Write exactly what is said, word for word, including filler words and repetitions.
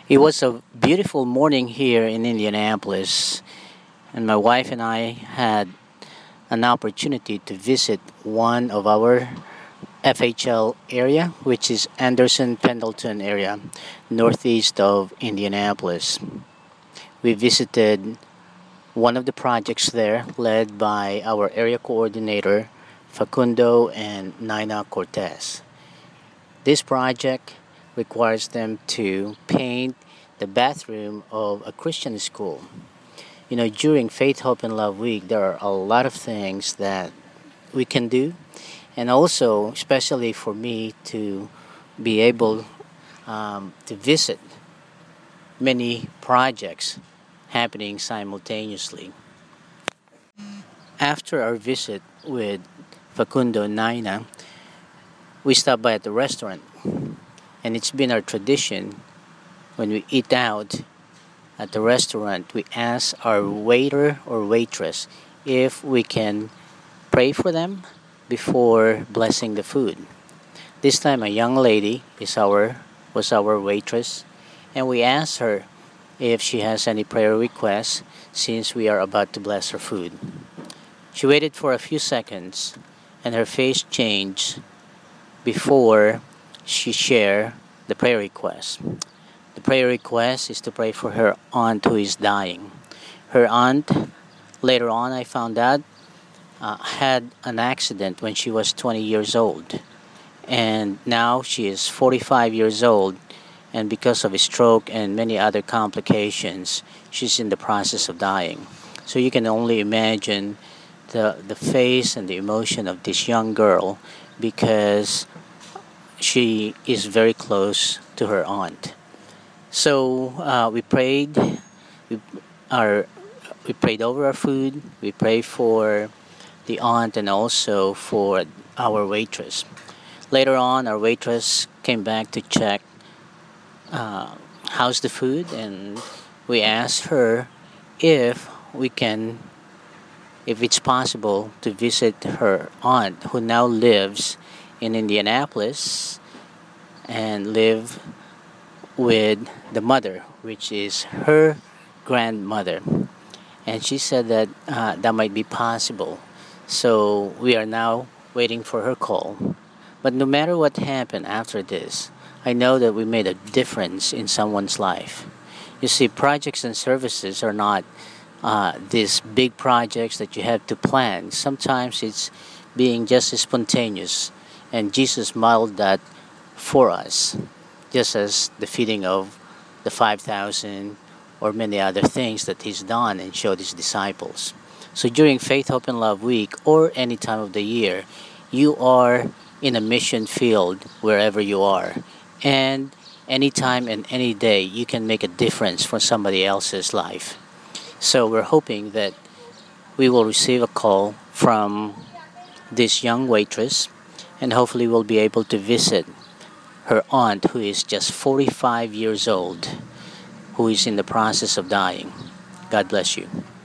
It was a beautiful morning here in Indianapolis, and my wife and I had an opportunity to visit one of our F H L area, which is Anderson Pendleton area, northeast of Indianapolis. We visited one of the projects there led by our area coordinator, Facundo and Nina Cortez. This project requires them to paint the bathroom of a Christian school. You know, during Faith, Hope, and Love Week, there are a lot of things that we can do, and also, especially for me, to be able um, to visit many projects happening simultaneously. After our visit with Facundo and Naina, we stopped by at the restaurant, and it's been our tradition when we eat out at the restaurant, we ask our waiter or waitress if we can pray for them before blessing the food. This time, a young lady is our was our waitress, and we asked her if she has any prayer requests since we are about to bless her food. She waited for a few seconds, and her face changed before she shared the prayer request. The prayer request is to pray for her aunt who is dying. Her aunt, later on I found out, uh, had an accident when she was twenty years old. And now she is forty-five years old, and because of a stroke and many other complications, she's in the process of dying. So you can only imagine the, the face and the emotion of this young girl because she is very close to her aunt. So uh, we prayed. We our we prayed over our food. We prayed for the aunt and also for our waitress. Later on, our waitress came back to check uh, how's the food, and we asked her if we can, if it's possible to visit her aunt who now lives in Indianapolis and live with the mother, which is her grandmother. And she said that uh, that might be possible. So we are now waiting for her call. But no matter what happened after this, I know that we made a difference in someone's life. You see, projects and services are not uh, these big projects that you have to plan. Sometimes it's being just spontaneous. And Jesus modeled that for us, just as the feeding of the five thousand or many other things that he's done and showed his disciples. So during Faith, Hope, and Love Week or any time of the year, you are in a mission field wherever you are. And anytime and any day, you can make a difference for somebody else's life. So we're hoping that we will receive a call from this young waitress, and hopefully we'll be able to visit her aunt who is just forty-five years old, who is in the process of dying. God bless you.